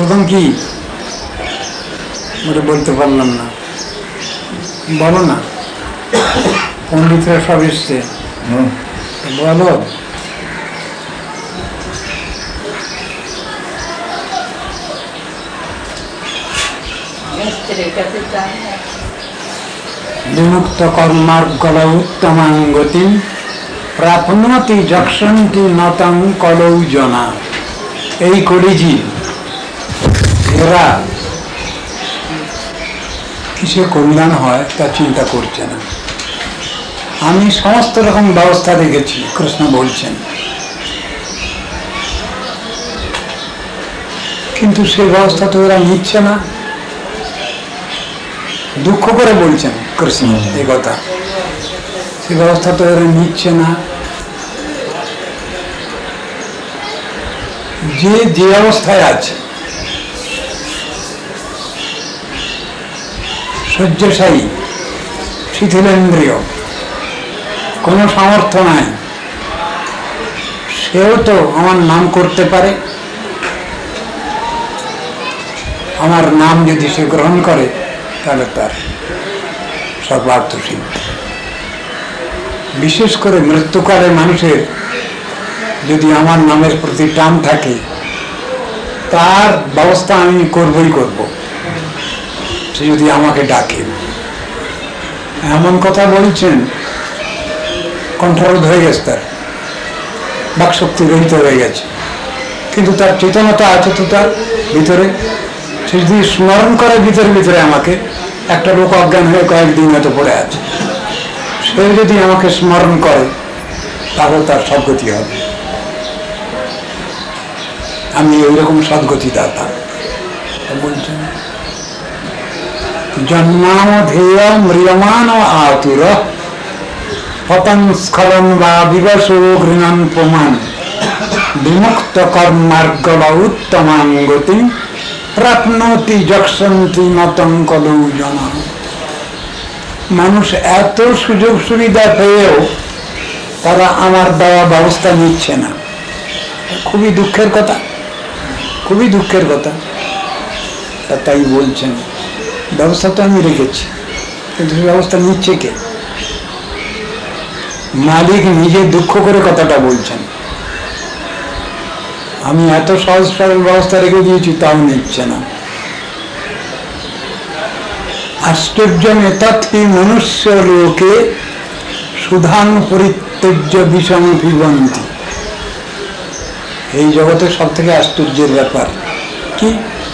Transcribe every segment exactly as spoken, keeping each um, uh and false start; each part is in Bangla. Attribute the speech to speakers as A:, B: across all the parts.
A: প্রথম কি বলে বলতে পারলাম না, বলো না, পণ্ডিতরা সব এসছে, বলো। বিমুক্ত কর্মার্গল উত্তমাঙ্গতি প্রাপ্নতি যক্ষন্তি নতং কলৌ জনা। এই কলিজি এরা কিসে কল্যাণ হয় তা চিন্তা করছে না। আমি সমস্ত রকম ব্যবস্থা দেখেছি, কৃষ্ণ বলছেন, কিন্তু সেই ব্যবস্থা তো এরা নিচ্ছে না। দুঃখ করে বলছেন কৃষ্ণ এই কথা, সেই ব্যবস্থা তো এরা নিচ্ছে না। যে যে অবস্থায় আছে, শয্যাশায়ী, শিথিলেন্দ্রিয়, কোনো সামর্থ্য নাই, সেও তো আমার নাম করতে পারে। আমার নাম যদি সে গ্রহণ করে তাহলে তার সর্বার্থ সিদ্ধ। বিশেষ করে মৃত্যুকালে মানুষের যদি আমার নামের প্রতি টান থাকে, তার ব্যবস্থা আমি করবই করব, সে যদি আমাকে ডাকে। এমন কথা বলছেন, কণ্ঠরোধ হয়ে গেছে, তার বাকশক্তি রহিত হয়ে গেছে, কিন্তু তার চেতনতা আছে তো তার ভিতরে। সে যদি স্মরণ করে ভিতরে ভিতরে আমাকে, একটা লোক অজ্ঞান হয়ে কয়েকদিন হয়তো পড়ে আছে, সে যদি আমাকে স্মরণ করে তাহলে তার সদ্গতি হবে। আমি ওইরকম সদ্গতি দাতা বলছেন। জন্মামধেয় ম্রিয়মান আতুর পতন স্খলন বা বিবশ গৃণন প্রমাণ বিমুক্ত কর্মার্গল উত্তমাঙ্গতি প্রাপ্নতি যক্ষন্তি নতং কলৌ জনা। মানুষ এত সুযোগ সুবিধা পেয়েও তারা আমার দেওয়া ব্যবস্থা নিচ্ছে না। খুবই দুঃখের কথা, খুবই দুঃখের কথা। তাই বলছেন ব্যবস্থা তো আমি রেখেছি, কিন্তু সেই ব্যবস্থা নিচ্ছে কে? মালিক নিজে দুঃখ করে কথাটা বলছেন। আমি এত সহজ সরল ব্যবস্থা রেখে দিয়েছি, তাও নিচ্ছে না। আশ্চর্য তথি মনুষ্য লোকে সুধান পরিত্যজ্য বিষম পিবন্তি। এই জগতের সব থেকে আশ্চর্যের ব্যাপার কি?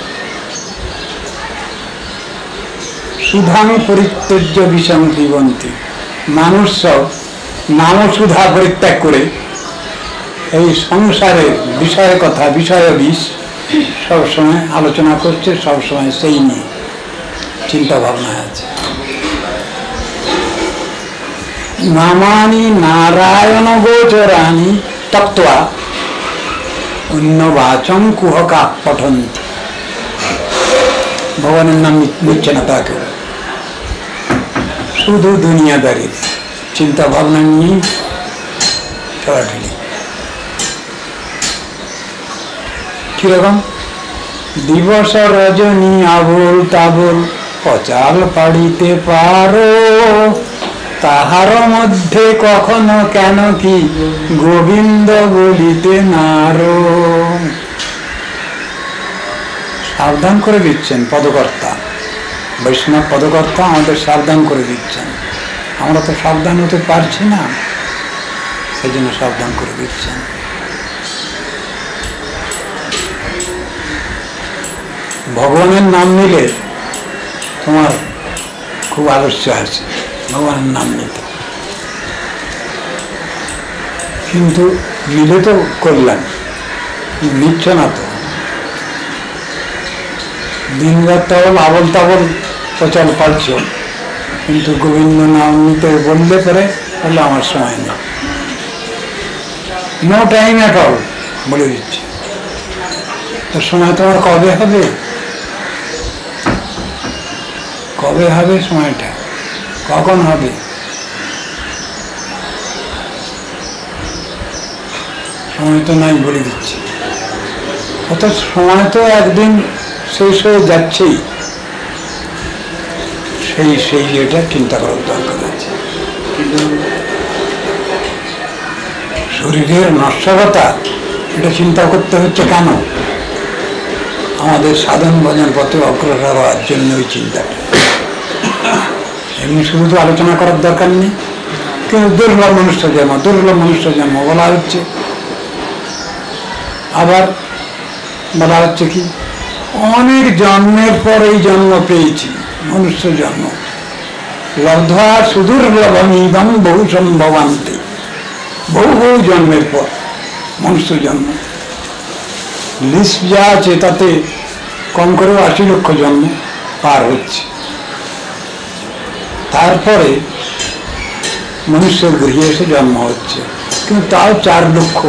A: সুধান পরিত্যজ্য বিষম পিবন্তি। মানুষ সব নাম সুধা পরিত্যাগ করে এই সংসারের বিষয়ের কথা, বিষয় বিষ সবসময় আলোচনা করছে, সবসময় সেই নিয়ে চিন্তা ভাবনা আছে। নামানি নারায়ণ গোচরানি তত্ত্বা অন্য বাচং কুহকা পঠন্তি। ভগবানের নাম নিচ্ছে না তাকে, শুধু দুনিয়াদারির চিন্তা ভাবনা নিয়ে ঠেলাঠেলি। কিরকম? দিবস রজনী আবোল তাবোল পচাল পাড়িতে পারো, তাহার মধ্যে কখনো কেন কি গোবিন্দ বলিতে নারো। সাবধান করে দিচ্ছেন পদকর্তা, বৈষ্ণব পদকর্তা আমাদের সাবধান করে দিচ্ছেন। আমরা তো সাবধান হতে পারছি না, সেই জন্য সাবধান করে দিচ্ছেন। ভগবানের নাম নিলে তোমার খুব আলস্য আছে ভগবানের নাম নিতে, কিন্তু নিলে তো করলাম, নিচ্ছ না তো। দিন রাত তাবল আবল তাবল প্রচার পাচ্ছ, কিন্তু গোবিন্দ নাম নিতে বললে পরে বললে আমার সময় নেই, নো টাইম এট অল বলে দিচ্ছে। তোর সময় তোমার কবে হবে? কবে হবে সময়টা? কখন হবে? সময় তো নাই বলে দিচ্ছে। অর্থাৎ সময় তো একদিন শেষ হয়ে যাচ্ছেই, সেই সেই এটা চিন্তা করার দরকার আছে। শরীরের নশ্বরতা এটা চিন্তা করতে হচ্ছে কেন? আমাদের সাধন ভজন পথে অগ্রসর হওয়ার জন্য ওই চিন্তাটা। এমনি শুধু তো আলোচনা করার দরকার নেই। কিন্তু দুর্লভ মনুষ্য জন্ম, দুর্লভ মনুষ্য জন্ম বলা হচ্ছে। আবার বলা হচ্ছে কি, অনেক জন্মের পর এই জন্ম পেয়েছি, মনুষ্য জন্ম। লব্ধা সুদুর্লভমিদং বহু সম্ভবান্তি, বহু বহু জন্মের পর মনুষ্য জন্ম। লিস্ট যা আছে তাতে কম করেও আশি লক্ষ জন্ম পার হচ্ছে। তারপরে মনুষ্যের গৃহে এসে জন্ম হচ্ছে, কিন্তু তাও চার লক্ষ।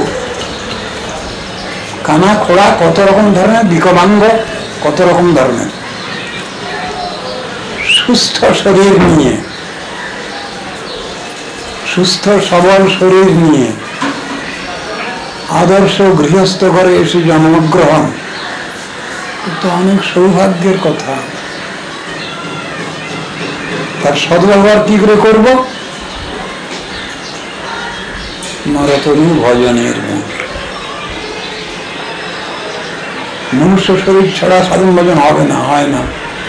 A: কানা খোড়া কত রকম ধরনের, বিকলাঙ্গ কত রকম ধরনের। সুস্থ শরীর নিয়ে, সুস্থ সবল শরীর নিয়ে আদর্শ গৃহস্থ ঘরে এসে জন্মগ্রহণ তো অনেক সৌভাগ্যের কথা। তার সদ্ব্যবহার কি করে করব? নরতরু ভজনের মূল। মনুষ্য শরীর ছাড়া সাধন ভজন হবে না, হয় না।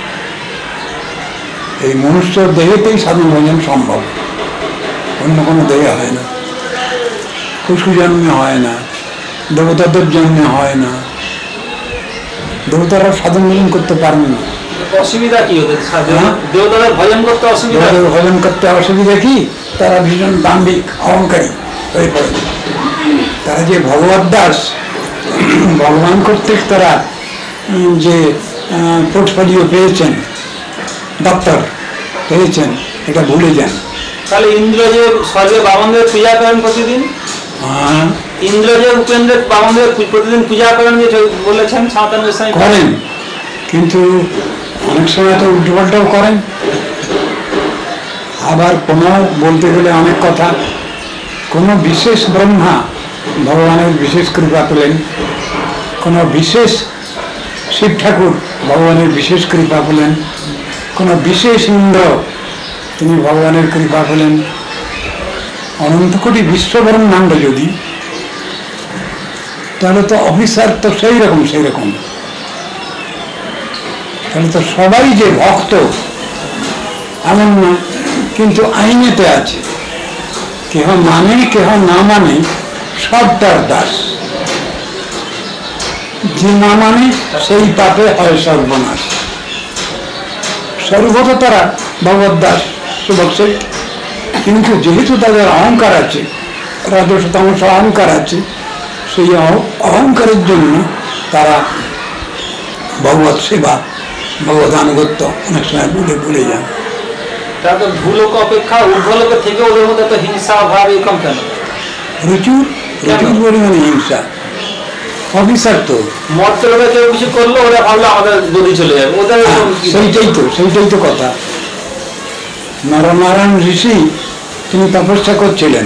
A: এই মনুষ্য দেহেতেই সাধন ভজন সম্ভব, অন্য কোনো দেহে হয় না। পশু জন্মে হয় না, দেবতাদের জন্মে হয় না। দেবতারা সাধন ভজন করতে পারেন না।
B: অসুবিধা কি ওদের? দেবতাদের ভজন করতে অসুবিধা?
A: ভজন করতে অসুবিধা কি? তারা ভীষণ দাম্ভিক, অহংকারী হয়ে পড়ে। তারা যে ভগবত দাস, ভগবান কর্তৃক তারা যে পোর্টফোলিও পেয়েছেন, দপ্তর পেয়েছেন, এটা ভুলে যান।
B: তাহলে ইন্দ্র যে স্বর্গে বামনদের পূজা করেন প্রতিদিন, ইন্দ্র যে উপেন্দ্র বামনদের প্রতিদিন পূজা করেন যে বলেছেন সনাতন গোস্বামী
A: করেন, কিন্তু অনেক সময় তো উল্টোপাল্টাও করেন। আবার কোনো বলতে গেলে অনেক কথা, কোনো বিশেষ ব্রহ্মা ভগবানের বিশেষ কৃপা পেলেন, কোনো বিশেষ শিব ঠাকুর ভগবানের বিশেষ কৃপা পেলেন, কোনো বিশেষ ইন্দ্র তিনি ভগবানের কৃপা পেলেন। অনন্ত কোটি বিশ্বব্রহ্মাণ্ড যদি, তাহলে তো অফিসার তো সেই রকম সেই রকম তাহলে তো সবাই যে ভক্ত এমন না, কিন্তু আইনেতে আছে কেহ মানে কেহ না মানে সব তার দাস। যে না মানে সেই পাপে হয় সর্বনাশ। সর্বত তারা ভগবত দাস, সুভক সেই। কিন্তু যেহেতু তাদের অহংকার আছে, রাজস্ব তামস অহংকার আছে, সেই অহংকারের জন্য তারা ভগবত সেবা, ভগবত আনুগত্য অনেক সময় ভুলে ভুলে যান।
B: তাদের ভূলোক অপেক্ষা ঊর্ধ্বলোকের থেকে ওদের মধ্যে তো হিংসা ভাব এরকম কেন?
A: প্রচুর প্রচুর পরিমাণে হিংসা। অফিসার তো
B: মর্ত লোকে কেউ কিছু করলো, ওরা ভাবলো আমাদের গদি চলে যাবে, ওদের
A: সেইটাই তো সেইটাই তো কথা। নরনারায়ণ ঋষি তিনি তপস্যা করছিলেন,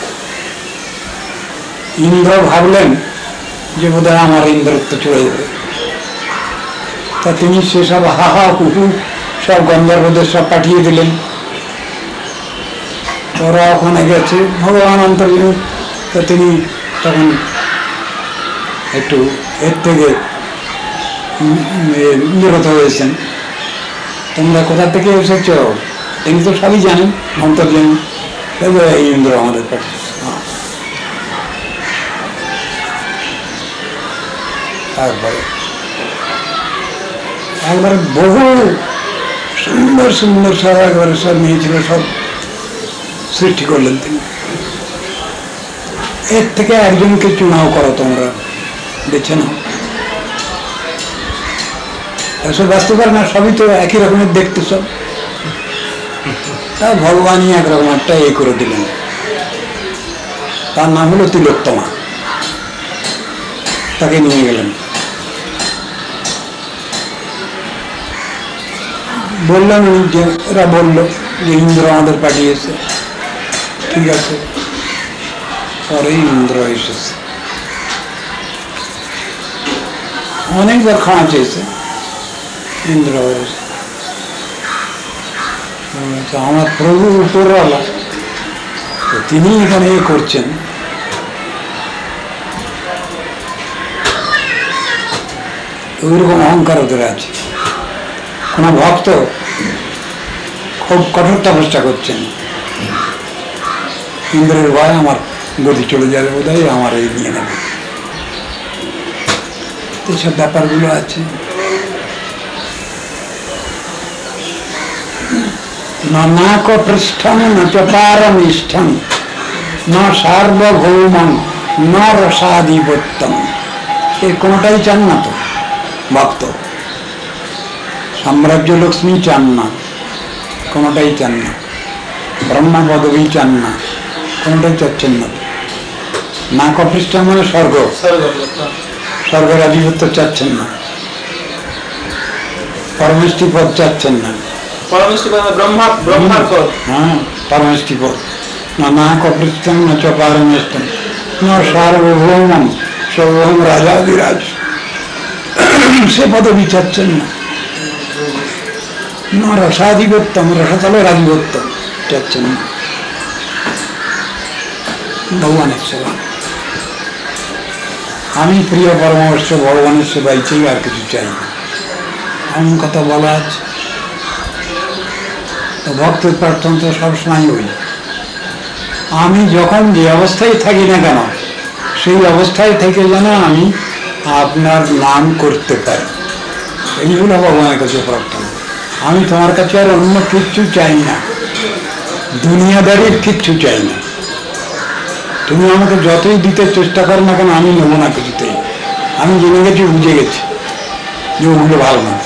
A: ইন্দ্র ভাবলেন যে বোধহয় আমার ইন্দ্রত্ব চলে যাবে। তা তিনি সেসব হাহা কুকু সব গন্ধর্বদের সব পাঠিয়ে দিলেন। ওরা ওখানে গেছে, ভগবান অন্তর্জীবী। তা তিনি তখন একটু এর থেকে নিরত হয়েছেন। তোমরা কোথা থেকে এসেছ? তিনি তো সবই জানেন, অন্তর্জীবী। এই ইন্দ্র আমাদের কাছে। তারপরে একবারে বহু সুন্দর সুন্দর সব একবারে সব নিয়েছিল, সব সৃষ্টি করলেন তিনি। এর থেকে একজনকে চুনাও করো, তোমরা বেছে নাও। এসব বাঁচতে পারে না, সবই তো একই রকমের দেখতে সব। তা ভগবানই একরকম একটা এ করে দিলেন, তার নাম হলো তিলোত্তমা। তাকে নিয়ে গেলেন, বললেন যে এরা বললো যে ইন্দ্র আমাদের পাঠিয়েছে। ঠিক আছে, পরেই ইন্দ্র এসেছে, অনেকবার ক্ষমা চেয়েছে, ইন্দ্র আমার প্রভু উপরওয়ালা, তো তিনি এখানে এ করছেন। ওইরকম অহংকার ওদের আছে। কোন ভক্ত খুব কঠোর তপস্যা করছেন, ইন্দ্রের ভয় আমার গতি চলে যাবে বোধহয়, আমার এই নিয়ে নেবে, এইসব ব্যাপারগুলো আছে। নানাক পৃষ্ঠম ন চ পারমিষ্ঠম ন সার্বভৌমম ন রসাধিপত্যম, এ কোনটাই চান না তো ভক্ত। সাম্রাজ্য লক্ষ্মী চান না, কোনটাই চান না। ব্রহ্মা পদবী চান না, কোনটাই চাচ্ছেন না। নাক পৃষ্ঠম মানে স্বর্গ, স্বর্গের আধিপত্য চাচ্ছেন না। পরমেষ্টি পদ চাচ্ছেন না।
B: পরমেষ্টি পদ ব্রহ্মা, ব্রহ্মার পদ।
A: হ্যাঁ, পরমেষ্টি পদ। না নাক পৃষ্ঠম ন চ পারমেষ্টম ন সার্বভৌমম, সার্বভৌম রাজাধিরাজ, সে পদবী চাচ্ছেন না। না রসাধিপত্যম, রসাতলের আধিপত্য চাচ্ছেন না। ভগবানের সেবা, আমি প্রিয় পরমাবশ্য ভগবানের সেবাই চাই, আর কিছু চাই না। এমন কথা বলা আছে। তো ভক্তের প্রার্থনা তো সবসময় ওই, আমি যখন যে অবস্থায় থাকি না কেন, সেই অবস্থায় থেকে যেন আমি আপনার নাম করতে পারি, এইগুলো ভগবানের কাছে প্রার্থনা। আমি তোমার কাছে আর অন্য কিচ্ছু চাই না, দুনিয়াদারির কিচ্ছু চাই না। তুমি আমাকে যতই দিতে চেষ্টা করো না কেন, আমি নেবো না কিছুতেই। আমি জেনে গেছি, বুঝে গেছি যে ওগুলো ভালো না।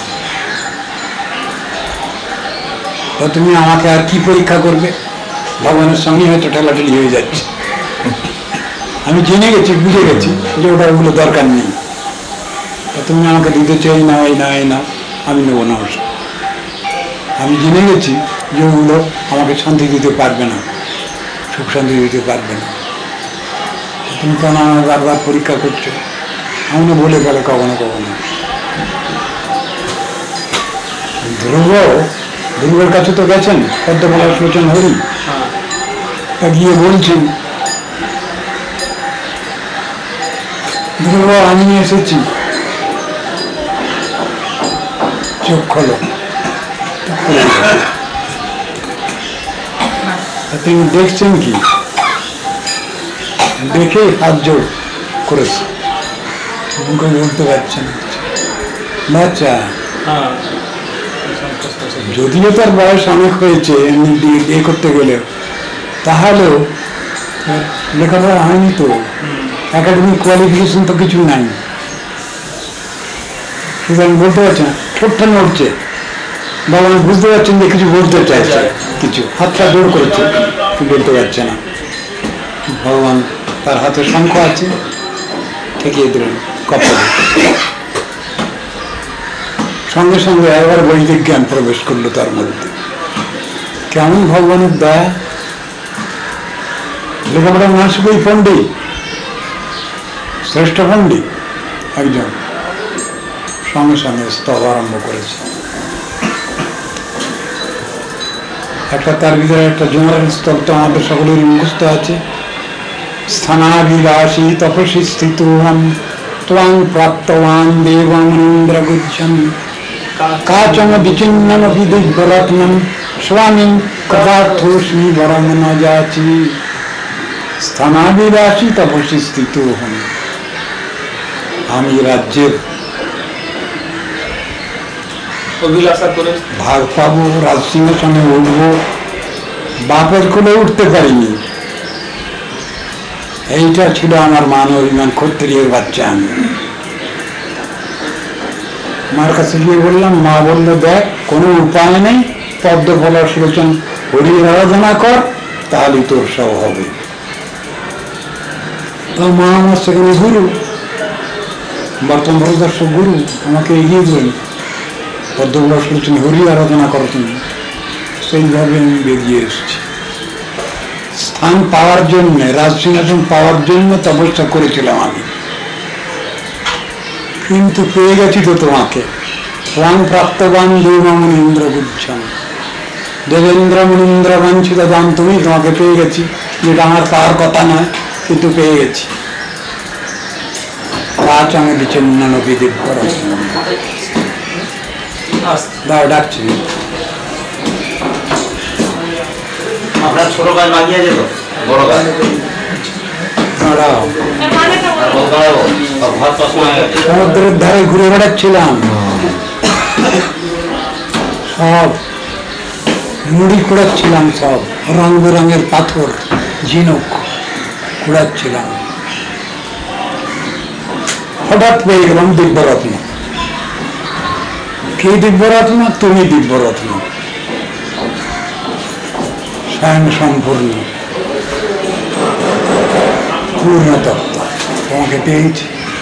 A: তো তুমি আমাকে আর কি পরীক্ষা করবে? ভগবানের সঙ্গে হয়তো ঠেলাঠেলি হয়ে যাচ্ছে। আমি জেনে গেছি, বুঝে গেছি যে ওটা ওগুলো দরকার নেই। তো তুমি আমাকে দিতে চাই না, এই না এই না, আমি নেবো না ওসব। আমি জেনে গেছি যে ওগুলো আমাকে শান্তি দিতে পারবে না, সুখ শান্তি দিতে পারবে না। তুমি কেন আমার বারবার পরীক্ষা করছো? আমি না বলে গেলে কখনো কখনো। ধ্রুব, ধ্রুবের কাছে তো গেছেন পদ্মফলার লোচন হরি, গিয়ে বলছেন ধ্রুব আমি এসেছি, চোখ খোলো। তিনি দেখছেন কি? দেখে হাত জোর করেছে, মুখে বলতে পারছেন বাচ্চা। যদিও তার বয়স অনেক হয়েছে এ করতে গেলে, তাহলেও লেখাপড়া হয়নি তো, একাডেমিক কোয়ালিফিকেশন তো কিছু নাই, সুতরাং বলতে পারছে না। ঠোঁটটা নড়ছে, বাবা বুঝতে পারছেন যে কিছু বলতে চাইছে, কিছু হাতটা জোর করেছে, বলতে পারছে না। ভগবান তার হাতে শঙ্খ আছে, ঠেকিয়ে দিলেন কপালে, সঙ্গে সঙ্গে একবার বৈদিক জ্ঞান প্রবেশ করলো তার মধ্যে। কেমন ভগবানের দয়া! লেখাপড়া না শিখেই পণ্ডিত, শ্রেষ্ঠ পণ্ডিত একজন, সঙ্গে সঙ্গে স্তব আরম্ভ করেছে। একটা তার ভিতরে একটা জেনারেল স্তব তো আমাদের সকলেরই মুখস্থ আছে। স্থানাভিলাষী তপসী স্থিতোহম ত্বাং প্রাপ্তবান দেবমনীন্দ্রগুচ্ছম কাচন বিচিন্নমপি দিব্যরত্নম স্বামী কদার্থোস্মি বরং ন যাচি। স্থানাভিলাষী তপসী স্থিতোহম, আমি রাজ্যের
B: অভিলাষা করে
A: ভাগ পাবো, রাজসিংহাসনে উঠবো, বাপের কোলে উঠতে পারিনি, এইটা ছিল আমার মান অভিমান। ক্ষত্রিয়ের বাচ্চা আমি। মার কাছে গিয়ে বললাম, মা বললো দেখ কোনো উপায় নেই, পদ্মফলার সুলোচন হরির আরাধনা কর, তাহলে তোর সব হবে। মা আমার সেখানে গুরু, বর্তমান ভারতবর্ষের গুরু, আমাকে এগিয়ে দিলেন, পদ্মফলার সুলোচন হরি আরাধনা করো তুমি। সেইভাবে আমি বেরিয়ে এসেছি। স্থান পাওয়ার জন্য, রাজসিংহাসন পাওয়ার জন্য তপস্যা করেছিলাম আমি, কিন্তু পেয়ে গেছি তো তোমাকে, ওয়াং প্রাপ্তবান দেবমন ইন্দ্র বুঝছাম, দেবেন্দ্র মুনীন্দ্র বাঞ্ছিত দান, তুমি তোমাকে পেয়ে গেছি, যেটা আমার পাওয়ার কথা নয়, কিন্তু পেয়ে গেছি। কাজ আমি বিচ্ছিন্ন নবী দিব্য দাও ডাকছি।
B: আপনার ছোট ভাই মাগিয়ে যেত বড় ভাই
A: দাঁড়াও,
B: ঘর চশমা হয়ে গেছে।
A: সমুদ্রের ধারে ঘুরে বেড়াচ্ছিলাম, সব মুড়ি কুড়াচ্ছিলাম, সব রং বেরঙের পাথর ঝিনুক কুড়াচ্ছিলাম। হঠাৎ পেয়ে গেলাম দিব্যরত্ন। কে দিব্যরত্ন? তুমি দিব্যরত্ন, স্বয়ং সম্পূর্ণ পূর্ণ তত্ত্ব, তোমাকে পেয়েছি।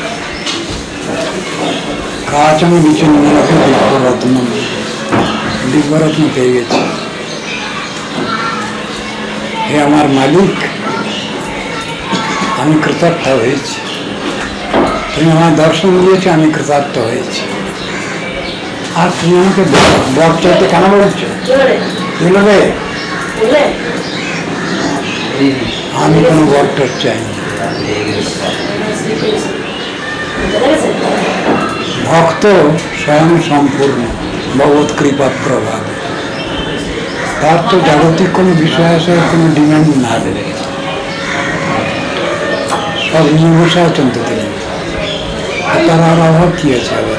A: কাজ আমি বিচ্ছিন্ন দিব্যরত্ন, দিব্যরত্ন পেয়ে গেছি। হে আমার মালিক, আমি কৃতার্থ হয়েছি। তুমি আমার দর্শন দিয়েছো, আমি কৃতার্থ হয়েছি। আর তুমি আমাকে বর চাইতে কেন বলছো? বলবে আমি কোনো বরটর চাইনি। ভক্ত স্বয়ং সম্পূর্ণ ভগবত কৃপা প্রভাব, তার তো জাগতিক কোনো বিষয় আছে কোনো ডিমান্ড না দেবে, সব নিয়ে বসে আছেন তো তিনি, তার আর অভাব কি আছে আবার?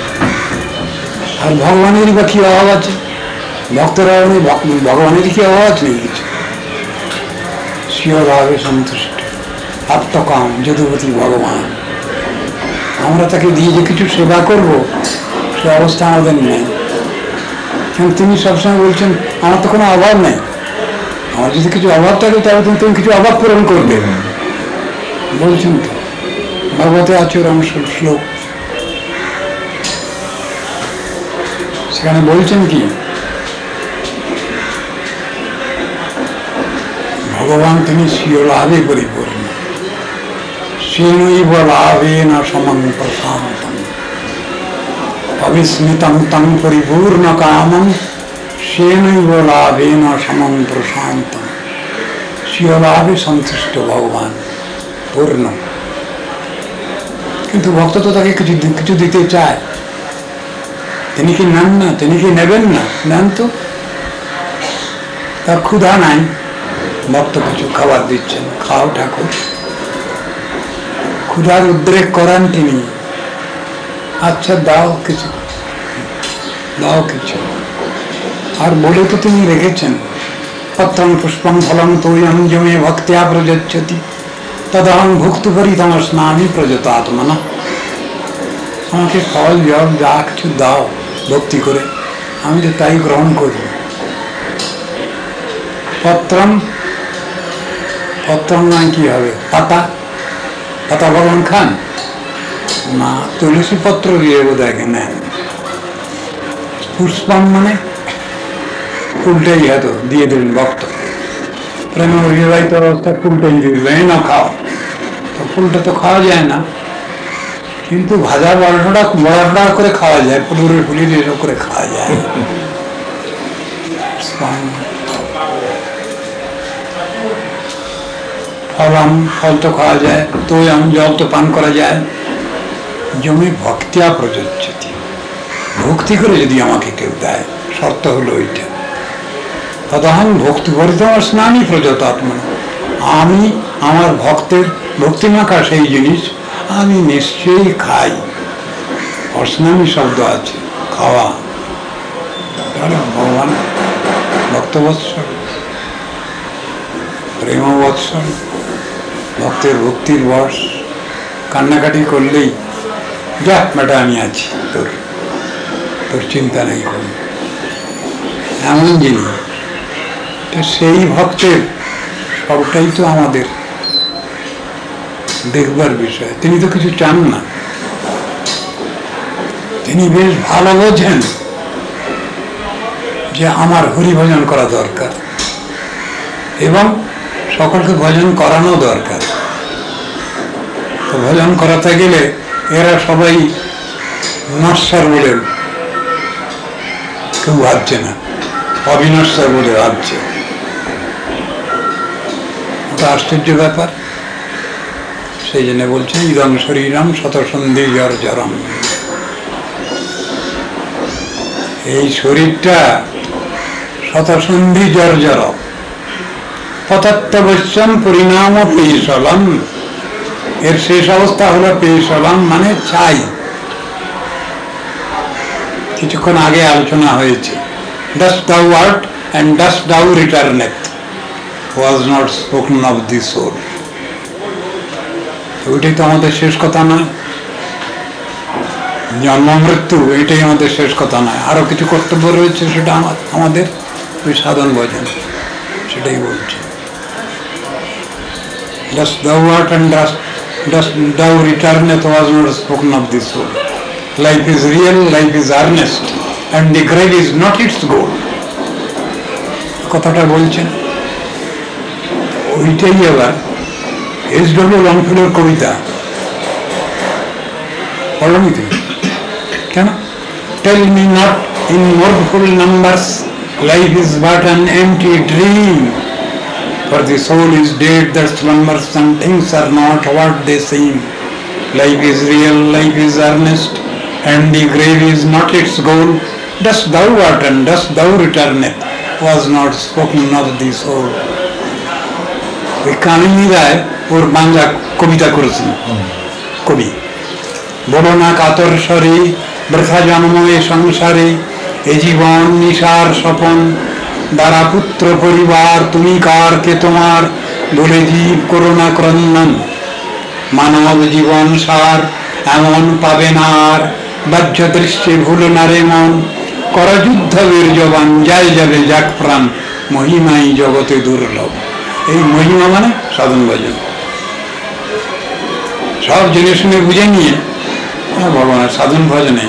A: আর ভগবানেরই বা কি অভাব আছে? ভক্তরা ভগবানের কি অভাব আছে নাকি কিছু? স্বীয়ভাবে সন্তুষ্ট, আত্মকাম, যদুপতি ভগবান। আমরা তাকে দিয়ে যে কিছু সেবা করব সে অবস্থা আমাদের নেই। কারণ তিনি সবসময় বলছেন আমার তো কোনো অভাব নেই, আমার যদি কিছু অভাব থাকে তাহলে তুমি তুমি কিছু অভাব পূরণ করবে বলছেন তো। ভগবতে আচরণ শ্লোক, সেখানে বলছেন কি ভগবান তিনি স্বীয় লাভে পরিপূর্ণ, সেনৈব লাভেন সমং প্রশান্তম অবিস্মিতং তং পরিপূর্ণ কামং সেনৈব লাভেন সমং প্রশান্তম। স্বীয় লাভে সন্তুষ্ট ভগবান পূর্ণ, কিন্তু ভক্ত তো তাকে কিছু কিছু দিতে চায়। তিনি কি নেন না? তিনি কি নেবেন না? নেন তো। তার ক্ষুধা নাই, ভক্ত কিছু খাবার দিচ্ছেন, খাও ঠাকুর। ক্ষুধার উদ্রেক করান তিনি, আচ্ছা দাও কিছু, দাও কিছু। আর বলে তো তিনি রেখেছেন পত্রং পুষ্পং ফলং তোয়ং জমে ভক্তিয়া প্রযচ্ছতি তদহং ভুক্ত করি তোমার স্নামি প্রযত আত্মনা। আমাকে ফল জল যা কিছু দাও ভক্তি করে, আমি তো তাই গ্রহণ করব। পত্রম, পত্রম নয় কি হবে? পাতা, পাতা ভগবান খান না, তুলসী পত্র দিয়ে বোধ হয় নেন। পুষ্পম মানে ফুলটাই হয়তো দিয়ে দিলেন ভক্ত, প্রেম বিবাহিত অবস্থা ফুলটাই দিয়ে দিলেন, এই না খাও। তো ফুলটা তো খাওয়া যায় না, কিন্তু ভাজা বড়টা বড়টা করে খাওয়া যায়, পুরুরে ফুলি দিয়ে করে খাওয়া যায়। ফলম, ফল তো খাওয়া যায়, তো জল তো পান করা যায়। জমি ভক্তিয়া প্রযোজ্যতি, ভক্তি করে যদি আমাকে কেউ দেয়, শর্ত হলো ওইটা। তদহং ভক্তি করিতে আমার স্নানই প্রযত আত্মা, আমি আমার ভক্তের ভক্তিমাখা সেই জিনিস আমি নিশ্চয়ই খাই। অস্নামী শব্দ আছে, খাওয়া। তাহলে ভগবান ভক্তবৎসল, প্রেমবৎসল, ভক্তের ভক্তির বশ। কান্নাকাটি করলেই যা বেটা আমি আছি, তোর তোর চিন্তা নেই কোন, এমন জিনিস। সেই ভক্তের সবটাই তো আমাদের দেখবার বিষয়। তিনি তো কিছু চান না, তিনি বেশ ভালো বোঝেন যে আমার হরি ভজন করা দরকার এবং সকলকে ভজন করানো দরকার। তো ভজন করাতে গেলে এরা সবাই নশ্বর বলে কেউ ভাবছে না, অবিনশ্বর বলে ভাবছে। ওটা আশ্চর্য ব্যাপার। সেই জন্য বলছেন ইদং শরীরম শতসন্ধি জর্জরম। এই শরীরটা শতসন্ধি জর্জর, পতত্বশ্যম পরিণাম পেশলম। এর শেষ অবস্থা হলো পেশলম, মানে চাই। কিছুক্ষণ আগে আলোচনা হয়েছে, dost thou art and dost thou returneth was not spoken of the soul. ওইটাই তো আমাদের শেষ কথা নয়। জন্ম মৃত্যু এটাই আমাদের শেষ কথা নয়, আরো কিছু কর্তব্য রয়েছে, সেটা আমাদের ওই সাধন ভজন, সেটাই বলছে। Dost thou art and dost, dost thou returneth was not spoken of the soul. Life is real, life is earnest, and the grave is not its goal. কথাটা বলছেন ওইটাই আবার এস ডব্লিউ লংফিলের কবিতা। পড়নি তুমি? কেন? Tell me not in mournful numbers, life is but an empty dream. For the soul is dead that slumbers, and things are not what they seem. Life is real, life is earnest, and the grave is not its goal. Dost thou art and dost thou returneth was not spoken of the soul. ওই কামিনী রায় ওর বাংলা কবিতা করেছেন কবি। বলো না কাতর স্বরে বৃথা জন্ম এ সংসারে, এ জীবন নিশার স্বপন, দ্বারা পুত্র পরিবার তুমি কার কে তোমার, বলে জীব করোনা ক্রন্দন। মানব জীবন সার এমন পাবে না আর, বাহ্য দৃশ্যে ভুল না রে মন। কর যুদ্ধ বীর জবান, যায় যাবে যাক প্রাণ, মহিমাই জগতে দুর্লভ। এই মহিমা মানে সাধন ভজন। সব জেনে শুনে বুঝে নিয়ে ভগবানের সাধন ভজনে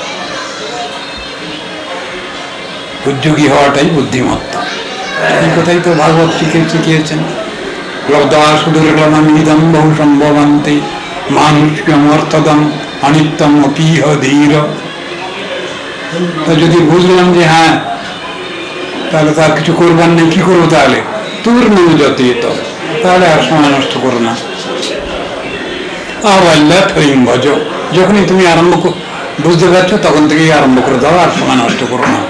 A: উদ্যোগী হওয়াটাই বুদ্ধিমত্তা। এই কথাই তো ভাগবত শিখে শিখিয়েছেন। লব্ধা সুদুর্লভমিদম বহু সম্ভবন্তে মানুষ্যম অর্থদম অনিত্যম অপিহ ধীর। তা যদি বুঝলাম যে হ্যাঁ তাহলে তার কিছু করবার নেই, কি করবো তাহলে? তোর নেই যত তাহলে আর সময় নষ্ট করো না। ভজ, যখনই তুমি আরম্ভ বুঝতে পারছো তখন থেকেই আরম্ভ করে দাও, আর সময় নষ্ট করো না।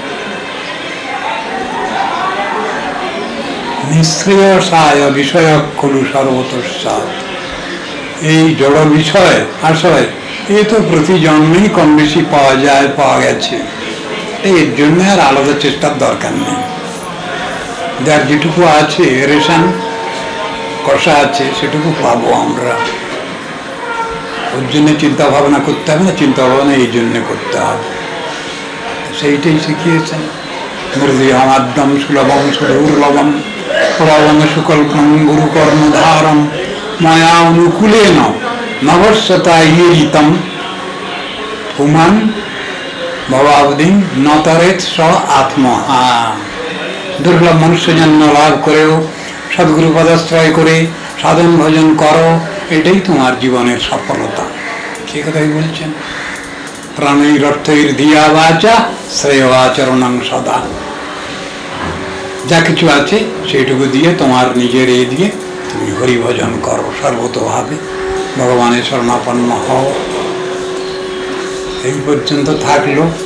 A: নিঃশ্রেয় সায় বিষয় খলু সর্বতঃসাৎ। এই জড় বিষয় আশয় এ তো প্রতি জন্মেই কম বেশি পাওয়া যায়, পাওয়া গেছে। এর জন্য আর আলাদা চেষ্টার দরকার নেই। যার যেটুকু আছে রেশন কষা আছে সেটুকু পাবো আমরা। ওর জন্য চিন্তা ভাবনা করতে হবে না, চিন্তা ভাবনা এই জন্য করতে হবে। সেইটাই শিখিয়েছেন। মৃদুমাদ্যম সুলভম সুদুর্লভম প্রবম সুকল্পম গুরুকর্ম ধারম মায়া অনুকূলেন নবস্বতা ইয়িতম পুমান ভবাবধি নতরেত স আত্মহা। দুর্লভ মনুষ্য জন্ম লাভ করেও সদ্গুরু পদাশ্রয় করে সাধন ভজন করো, এটাই তোমার জীবনের সফলতা। সে কথাই বলছেন। প্রাণের অর্থের দিয়া বাচা শ্রেয় আচরণং সদা। যা কিছু আছে সেইটুকু দিয়ে তোমার নিজের এ দিয়ে তুমি হরিভজন করো সর্বতভাবে, ভগবানের শরণাপন্ন হও। এই পর্যন্ত থাকলো।